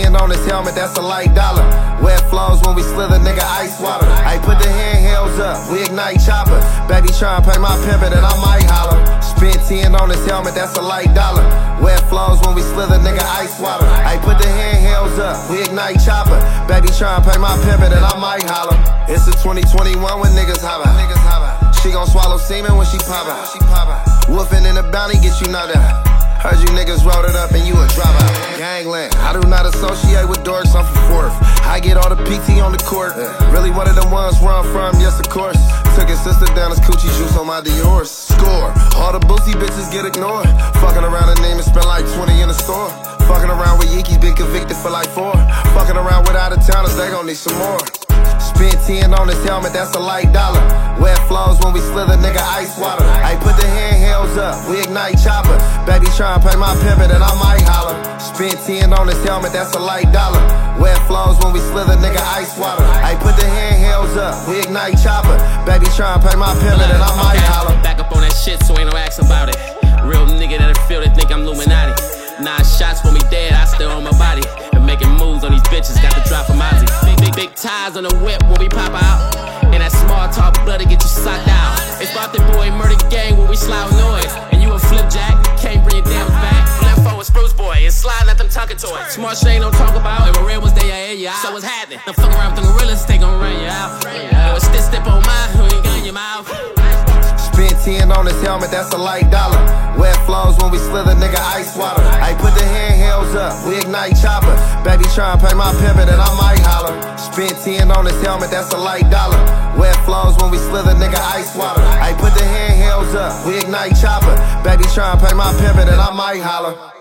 10 on his helmet, that's a light dollar. Wet flows when we slither, nigga, ice water. I put the handhelds up, we ignite chopper. Baby tryna pay my pimpin' and I might holler. Spent 10 on his helmet, that's a light dollar. Wet flows when we slither, nigga, ice water. I put the handhelds up, we ignite chopper. Baby tryna pay my pimpin' and I might holler. It's a 2021 when niggas hop out. She gon' swallow semen when she pop out. Woofin' in the bounty, get you knocked out. Heard you niggas wrote it up and you a dropout. Gangland, I do not associate with dorks, I'm from Fourth. I get all the PT on the court. Really one of them ones where I'm from, yes of course. Took his sister down his coochie juice on my Dior's. Score, all the boosie bitches get ignored. Fucking around and name and spend like 20 in the store. Fucking around with Yeekies, been convicted for like 4. Fucking around with out of towners, they gon' need some more. Spent 10 on his helmet, that's a light dollar. Wet flows when we slither, nigga, ice water. I put the handhelds up, we ignite chopper. Baby tryna pay my pimpin' and I might holler. Spent 10 on his helmet, that's a light dollar. Wet flows when we slither, nigga, ice water. I put the handhelds up, we ignite chopper. Baby tryna pay my pimpin' and I might holler. Back up on that shit so ain't no ask about it. Real nigga that'll feel they think I'm Illuminati. 9 shots for me dead, I still on my body. And making moves on these bitches, got the drop from Ozzy. Big ties on the whip when we pop out. And that small talk blood to get you socked out. It's about the boy murder gang when we slow noise. And you a flipjack, can't bring it down back. Left forward Spruce boy and sliding at them talking toys. Smart shit ain't no talk about. If a real ones they air you out. So what's happening? Don't fuck around with the gorillas, they gon' run you out. Yo, it's this step on mine, who ain't got in your mouth. Spent 10 on his helmet, that's a light dollar. Wet flows when we slither, nigga, ice water. I put the handhelds up, we ignite chopper. Baby tryna pay my pimpin' and I might holler. Spent 10 on his helmet, that's a light dollar. Wet flows when we slither, nigga, ice water. I put the handhelds up, we ignite chopper. Baby tryna pay my pimpin' and I might holler.